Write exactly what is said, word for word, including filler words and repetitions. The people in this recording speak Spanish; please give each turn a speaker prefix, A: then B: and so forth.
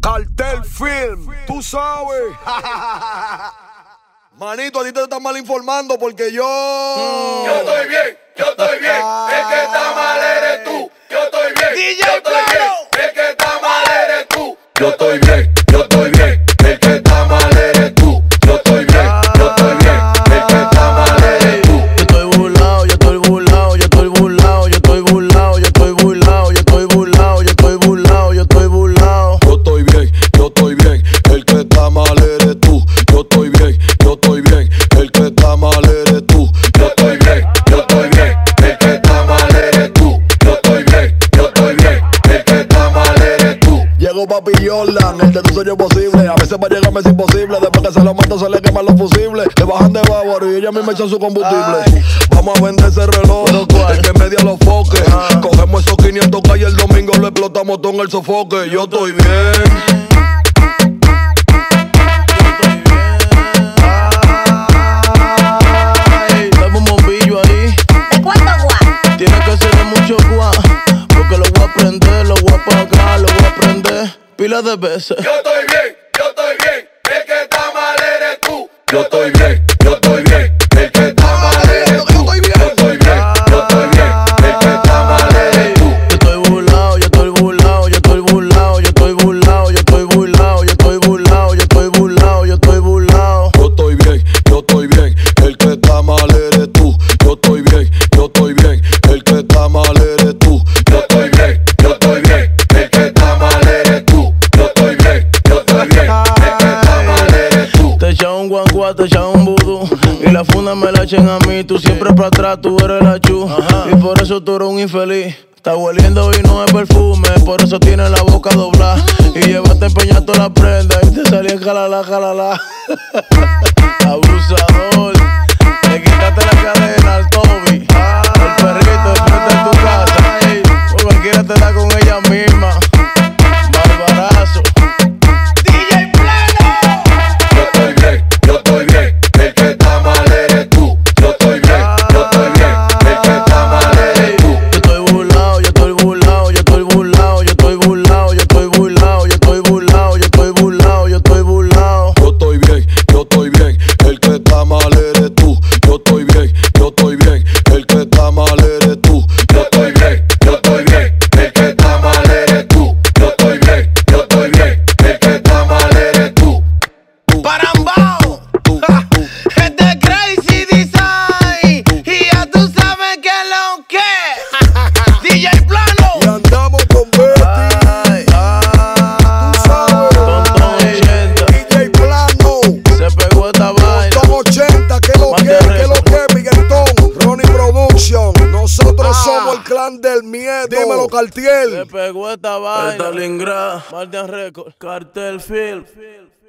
A: Cartel Film, tú sabes. Manito, a ti te están mal informando porque yo...
B: Mm. Yo estoy bien, yo estoy bien. El que está mal eres tú. Yo estoy bien,
A: D J
B: yo estoy
A: Plano.
B: bien. El que está mal eres tú. Yo estoy bien, yo estoy bien. El que está mal eres tú. Yo estoy bien, yo estoy bien. El que está mal eres tú.
C: Yo estoy burlao, yo estoy burlao, yo estoy burlao, yo estoy burlao, yo estoy burlao, yo estoy burlao, yo estoy burlao, yo estoy burlao.
D: Yo estoy bien, yo estoy bien, el que está mal eres tú. Yo estoy bien, yo estoy bien, el que está mal eres tú.
B: Yo estoy bien, yo estoy bien. El que está mal eres tú. Yo estoy bien, yo estoy bien. El que está mal eres tú.
D: Llegó Papi Jordan, el de tu sueño posible. A veces para llegarme es imposible. Después que se lo mando se le queman los fusibles. Le bajan de bávaro y ella misma echa su combustible.
C: Ay.
D: Vamos a vender ese reloj,
C: ¿Pero cuál?
D: el que media los foques.
C: Ah.
D: Cogemos esos quinientos K y el domingo lo explotamos todo en el sofoque. Yo estoy bien.
C: Ay, dame un bombillo ahí.
E: ¿De cuánto guá?
C: Tiene que ser de mucho guá, porque lo voy a prender, lo voy a pagar, lo voy a prender pila de veces.
B: Yo estoy bien, yo estoy bien. El que está mal eres tú. Yo estoy bien, yo estoy bien. El que está mal eres tú. Yo estoy bien, yo estoy bien. El que está mal eres tú.
C: Yo estoy burlao, yo estoy burlao, yo estoy burlao, yo estoy burlao, yo estoy burlao, yo estoy burlao, yo estoy burlao, yo estoy burlao.
D: Yo estoy bien, yo estoy bien, el que está mal eres tú. Yo estoy bien, yo estoy bien, el que está mal eres tú.
B: Yo estoy bien, yo estoy bien. El que está mal eres tú. Yo estoy bien, yo estoy bien. El que está mal eres tú.
C: Te echa un guanguá, te echa un vudú, y la funda me la echen a mí. Tú siempre para atrás, tú eres la chu, y por eso tú eres un infeliz. Está hueliendo y no es perfume, por eso tiene la boca doblada. Y llevaste empeñado toda la prenda y te salía jalala, jalala. Abusador, le quitaste la cadena al Toby, el perrito de frente de tu casa. Ey, por cualquiera te da con ella misma. Barbarazo.
A: D J Plano.
B: Yo estoy bien, yo estoy bien. El que está mal eres tú. Yo estoy bien, yo estoy bien. El que está mal eres tú.
C: Yo estoy burlao, yo estoy burlao, yo estoy burlao, yo estoy burlao, yo estoy burlao, yo estoy burlao, yo estoy burlao, yo estoy burlao.
D: Yo estoy bien, yo estoy bien, el que está mal eres tú. Yo estoy bien, yo estoy bien, el que está mal eres tú.
B: Yo estoy bien, yo estoy bien. El que está mal eres tú. Yo estoy bien, yo estoy bien. El que está mal eres tú.
C: Parambao, este Crazy Design, y ya tú sabes que lo que D J Plano.
A: Y andamos con Betty.
C: Ay, ay,
A: Tú sabes.
C: Tontón ochenta,
A: D J Plano.
C: se pegó esta vaina.
A: Tontón ochenta, que lo que, que lo que, Migueltón. Ronnie Production. Nosotros somos el clan del miedo. Dímelo,
C: Se
A: Cartier.
C: pegó esta vaina. Stalingrad, Martin Record, Cartel Film.